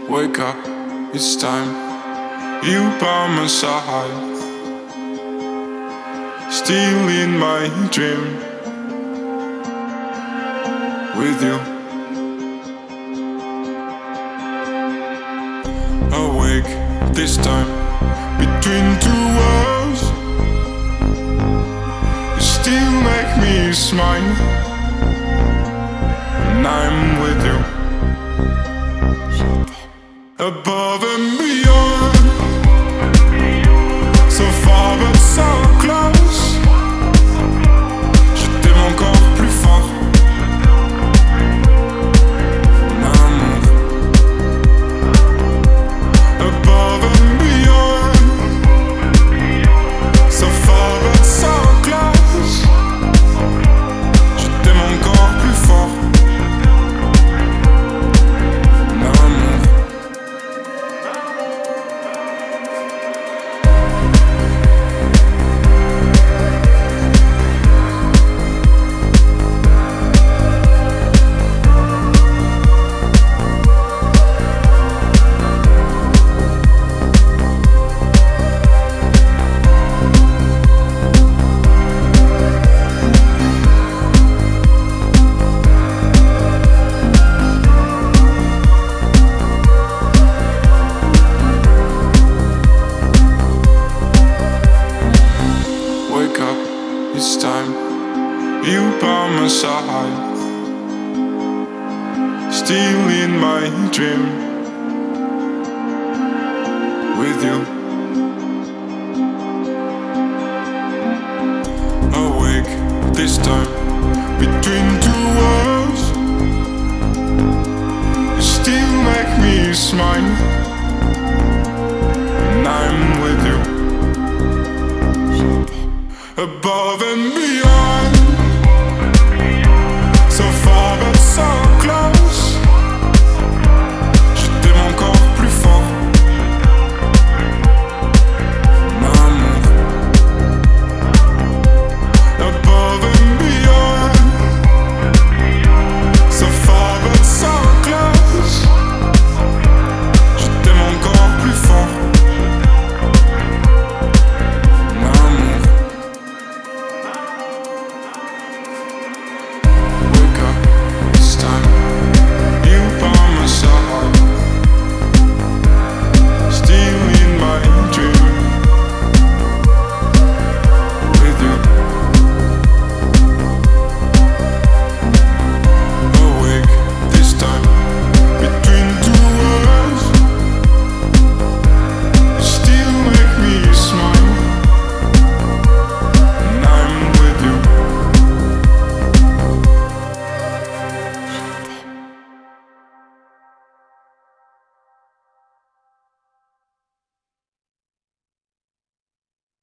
Wake up, it's time. You by my side, still in my dream. With you, awake this time. Between two worlds, you still make me smile. And I'm with you, above and beyond. So far but so close. Je t'aime encore plus fort. Mon amour, above and beyond. So far but so close. Je t'aime encore plus fort. Mon amour. Wake up, it's time. You by my side, still in my dream. With you, awake this time. Between two worlds, you still make me smile. And I'm with you, above and beyond.